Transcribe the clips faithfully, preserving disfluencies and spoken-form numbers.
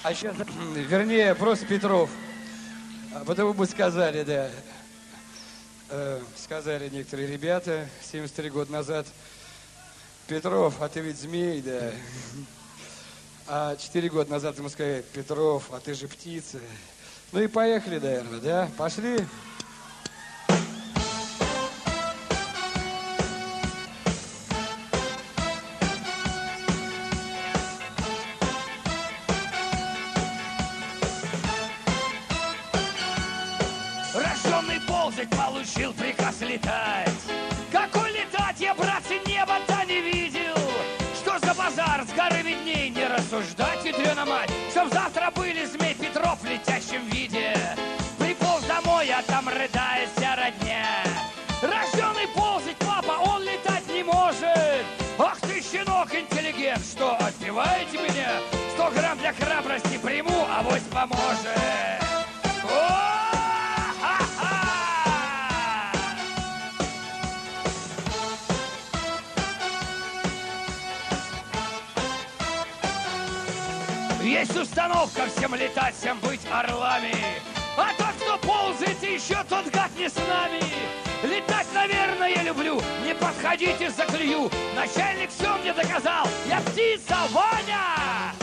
А сейчас, вернее, просто Петров. А потому бы сказали, да. Э, сказали некоторые ребята семьдесят три года назад. Петров, а ты ведь змей, да. А четыре года назад ему сказали: Петров, а ты же птица. Ну и поехали, наверное, да? Пошли. Рожденный ползать получил приказ летать. Какой летать, я, братцы, неба-то не видел. Что за базар, с горы видней не рассуждать, ядрена мать. Чтоб завтра были змей Петров в летящем виде. Приполз домой, а там рыдает вся родня. Рожденный ползать, папа, он летать не может. Ах ты, щенок, интеллигент, что, отпеваете меня? Сто грамм для храбрости приму, авось поможет. О! Есть установка всем летать, всем быть орлами. А тот, кто ползает, еще тот гад не с нами. Летать, наверное, я люблю. Не подходите, заклюю. Начальник все мне доказал. Я птица, Ваня!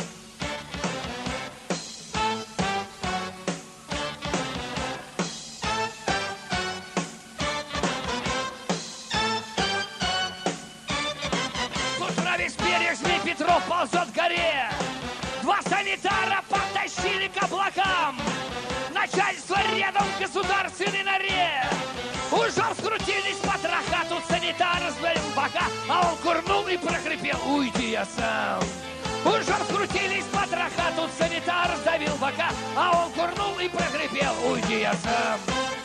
С утра весь перьях змей Петров ползет к горе. Два санитара потащили к облакам. Начальство рядом в государственной норе. Уже вскрутились потроха, тут санитары сдали в бока, а он курнул и прохрипел: уйди, я сам. Уже вскрутились потроха, тут санитар сдавил бока, а он курнул и прохрипел: уйди, я сам.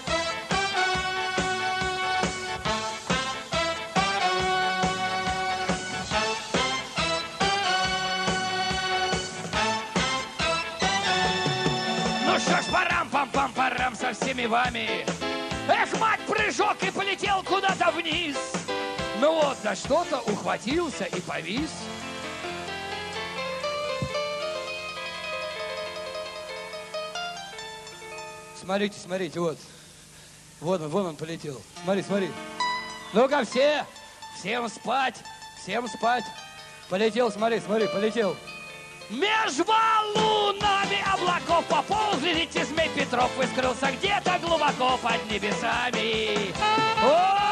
Ну что ж, парам-пам-пам-парам со всеми вами. Эх, мать, прыжок и полетел куда-то вниз. Ну вот, за что-то ухватился и повис. Смотрите, смотрите, вот. Вон он, вон он полетел. Смотри, смотри. Ну-ка, все, всем спать, всем спать. Полетел, смотри, смотри, полетел. Меж валунами облаков поползли, лети змей Петров и скрылся где-то глубоко под небесами. О!